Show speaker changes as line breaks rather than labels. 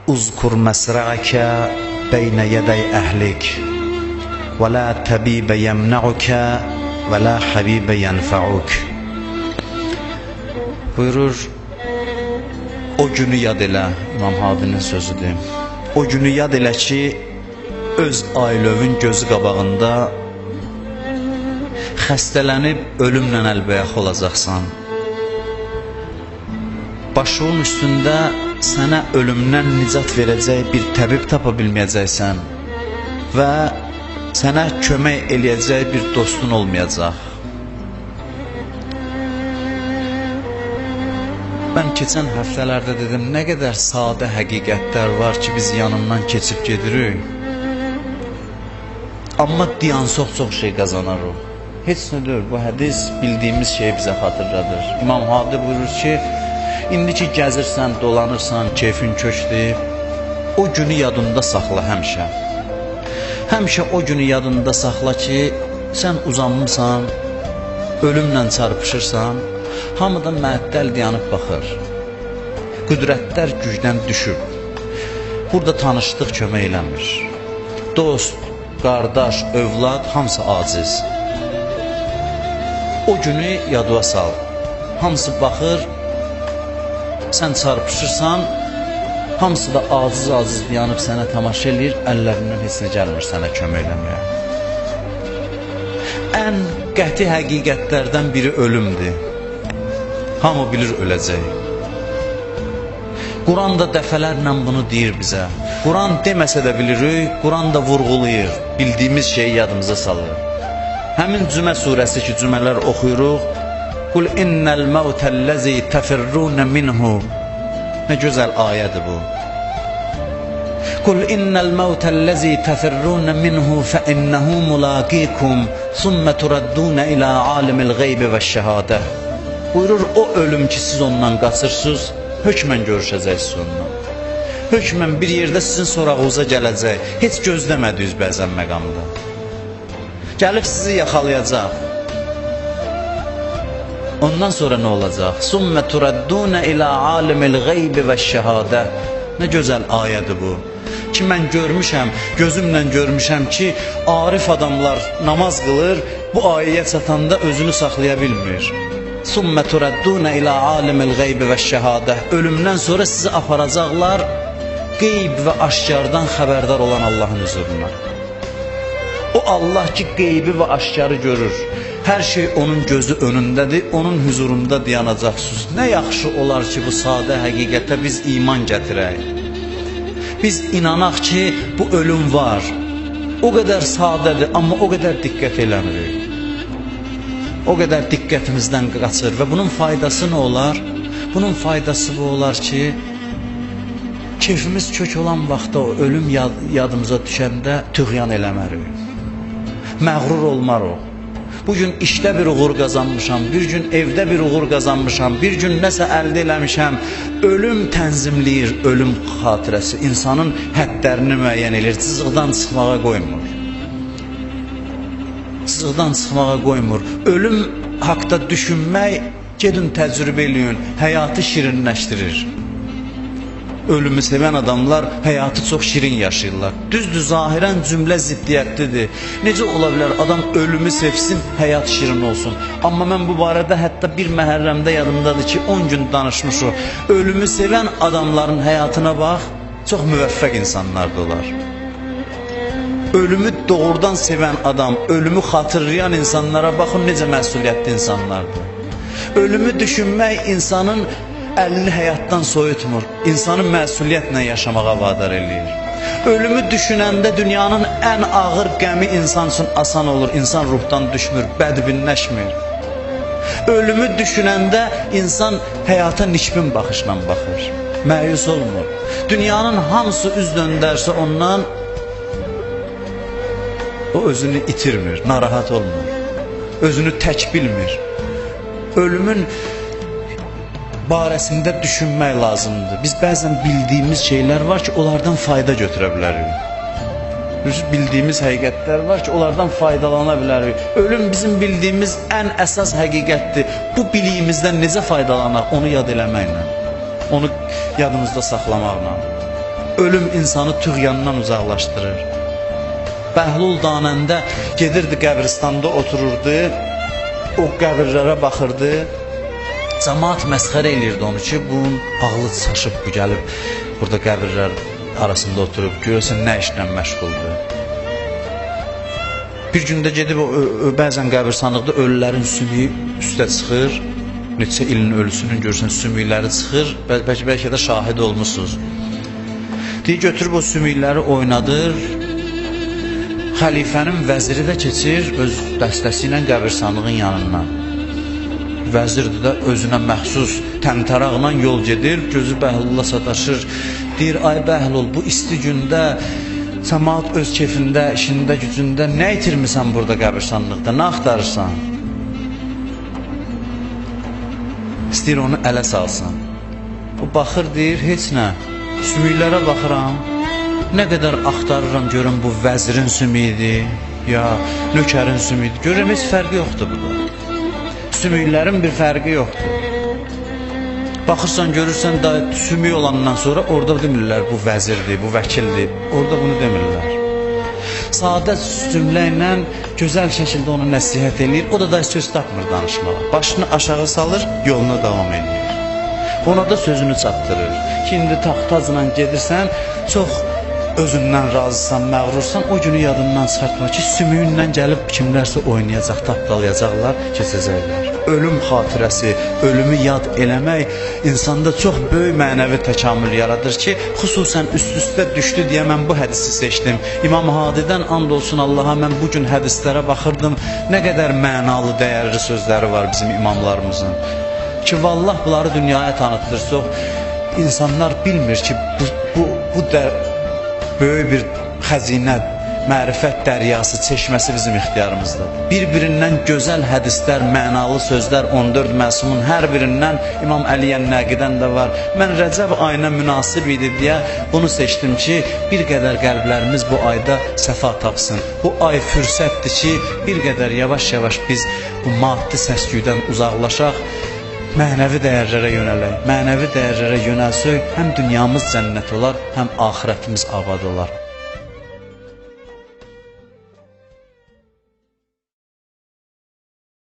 uzkur məsra'əkə beynə yəday əhlik və la təbibə yəmnəukə və la həbibə yənfəuk. Buyurur, o günü yad elə, İmam Hadinin sözüdür. O günü yad elə ki, öz ailövün gözü qabağında xəstələnib ölümlə əlbəyax olacaqsan. Başının üstündə sənə ölümdən nicat verəcək bir təbib tapa bilməyəcəksən və sənə kömək eləyəcək bir dostun olmayacaq. Mən keçən həftələrdə dedim, nə qədər sadə həqiqətlər var ki, biz yanından keçib gedirik. Amma diyan çox şey qazanarıq. Heç nədir, bu hədis bildiyimiz şeyi bizə xatırladır. İmam Hadi buyurur ki, indi ki gəzirsən, dolanırsan, keyfin köçdür, o günü yadında saxla həmişə. Həmişə o günü yadında saxla ki, sən uzanmısan, ölümlə çarpışırsan, hamıdan məəttəl dayanıb baxır. Qüdrətlər gücdən düşüb. Burada tanışlıq kömək eləmir. Dost, qardaş, övlad, hamısı aciz. O günü yadıva sal. Hamısı baxır, sən çarpışırsan, hamısı da aciz dayanıb sənə tamaşa eləyir, əllərindən heç nə gəlmir sənə kömək eləməyə. Ən qəti həqiqətlərdən biri ölümdür. Hamı bilir öləcək. Quran da dəfələrlə bunu deyir bizə. Quran deməsə də bilirik, Quran da vurğulayır, bildiyimiz şeyi yadımıza salır. Həmin Cümə surəsi ki, cümələr oxuyuruq. Qul innəl məvtəlləzi təfirrunə minhu. Nə gözəl ayədir bu. Qul innəl məvtəlləzi təfirrunə minhu fə innəhu mulaqikum sümmə turaddunə ilə alimil qeybi və şəhadə. Buyurur, o ölüm ki, siz ondan qaçırsınız, hökmən görüşəcəksiniz ondan. Hökmən bir yerdə sizin sorağınıza gələcək, heç gözləmədiniz bəzən məqamda. Gəlib sizi yaxalayacaq. Ondan sonra nə olacaq? Sümmə turaddunə ilə alimil qeybi və şəhadə. Nə gözəl ayədir bu. Ki, mən görmüşəm, gözümlə görmüşəm ki, arif adamlar namaz qılır, bu ayəyə çatanda özünü saxlaya bilmir. Sümmə turaddunə ilə alimil qeybi və şəhadə. Ölümdən sonra sizi aparacaqlar qeyb və aşkardan xəbərdar olan Allahın huzuruna. O Allah ki, qeybi və aşkarı görür. Hər şey onun gözü önündədir, onun huzurunda dayanacaqsınız. Nə yaxşı olar ki, bu sadə həqiqətə biz iman gətirək. Biz inanaq ki, bu ölüm var. O qədər sadədir, amma o qədər diqqət eləmirik. O qədər diqqətimizdən qaçır və bunun faydası nə olar? Bunun faydası bu olar ki, keyfimiz kök olan vaxtda o ölüm yadımıza düşəndə tüğyan eləmərik. Məğrur olmarıq. Bugün işdə bir uğur qazanmışam, bir gün evdə bir uğur qazanmışam, bir gün nəsə əldə eləmişəm. Ölüm tənzimləyir, ölüm xatirəsi insanın həddlərini müəyyən edir, cızıqdan çıxmağa qoymur. Cızıqdan çıxmağa qoymur. Ölüm haqda düşünmək, gedin təcrübə eləyin, həyatı şirinləşdirir. Ölümü sevən adamlar həyatı çox şirin yaşayırlar. Düzdür, zahirən cümlə ziddiyyətlidir. Necə ola bilər adam ölümü sevsin, həyat şirin olsun. Amma mən bu barədə hətta bir məhərrəmdə yadımdadır ki, 10 gün danışmışıq. Ölümü sevən adamların həyatına bax, çox müvəffəq insanlardır onlar. Ölümü doğrudan sevən adam, ölümü xatırlayan insanlara baxın, necə məsuliyyətli insanlardır. Ölümü düşünmək insanın əlini həyatdan soyutmur, insanı məsuliyyətlə yaşamağa vadar eləyir. Ölümü düşünəndə dünyanın ən ağır qəmi insan üçün asan olur, insan ruhdan düşmür, bədbinləşmir. Ölümü düşünəndə insan həyata nişbin baxışla baxır, məyus olmur. Dünyanın hamısı üz döndərsə ondan, o özünü itirmir, narahat olmur, özünü tək bilmir. Ölümün barəsində düşünmək lazımdır. Biz bəzən bildiyimiz şeylər var ki, onlardan fayda götürə bilərik. Bildiyimiz həqiqətlər var ki, onlardan faydalana bilərik. Ölüm bizim bildiyimiz ən əsas həqiqətdir. Bu biliyimizdən necə faydalanaq, onu yad eləməklə, onu yadımızda saxlamaqla. Ölüm insanı tüğyandan uzaqlaşdırır. Bəhlul danəndə gedirdi qəbristanda otururdu, o qəbirlərə baxırdı. Cəmaat məsxərə eləyirdi onu ki, bunun ağlı çaşıb bu gəlib, burada qəbirlər arasında oturub, görürsən nə işlə məşğuldur. Bir gündə gedib bəzən qəbirstanlıqda ölülərin sümüyü üstə çıxır, neçə ilin ölüsünün görürsən sümükləri çıxır, bəlkə də şahid olmuşsunuz. Deyir, götürüb o sümükləri oynadır, xəlifənin vəziri də keçir öz dəstəsi ilə qəbirstanlığın yanından. Vəzirdir də özünə məxsus təmtəraqla yol gedir, gözü Bəhlulla sataşır. Deyir, ay Bəhlul, bu isti gündə cəmaat öz keyfində, işində, gücündə nə itirmirsən burada qəbirstanlıqda, nə axtarırsan? İstəyir onu ələ salsın. O baxır, deyir, heç nə, sümüklərə baxıram, nə qədər axtarıram görüm bu vəzirin sümüyüdür, ya nökərin sümüyüdür, görürəm heç fərqi yoxdur burada. Sümüklərin bir fərqi yoxdur. Baxırsan, görürsən, sümük olandan sonra orada demirlər bu vəzirdir, bu vəkildir, orada bunu demirlər. Sadə cümlə ilə gözəl şəkildə onu nəsihət eləyir, o da söz tapmır danışmağa. Başını aşağı salır, yoluna davam edir. Ona da sözünü çatdırır. Ki, indi taxtacla gedirsən, çox özündən razısan, məğrursan, o günü yadından çıxartma ki, sümüyünlə gəlib kimlərsə oynayacaq, tapdalayacaqlar, keçəcəklər. Ölüm xatirəsi, ölümü yad eləmək insanda çox böyük mənəvi təkamül yaradır ki, xüsusən üst-üstə düşdü deyə mən bu hədisi seçdim. İmam Hadidən and olsun Allaha, mən bugün hədislərə baxırdım, nə qədər mənalı, dəyərli sözləri var bizim imamlarımızın. Ki, vallah bunları dünyaya tanıtılır. Çox insanlar bilmir ki, bu böyük bir xəzinə, mərifət dəryası, çeşməsi bizim ixtiyarımızdadır. Bir-birindən gözəl hədislər, mənalı sözlər, 14 məsumun hər birindən İmam Əliyyən Nəqidən də var. Mən Rəcəb ayına münasib idi deyə bunu seçdim ki, bir qədər qəlblərimiz bu ayda səfa tapsın. Bu ay fürsətdir ki, bir qədər yavaş-yavaş biz bu maddi səsküydən uzaqlaşaq, mənəvi dəyərlərə yönələk. Mənəvi dəyərlərə yönəlsək, həm dünyamız cənnət olar, həm axirətimiz abad olar.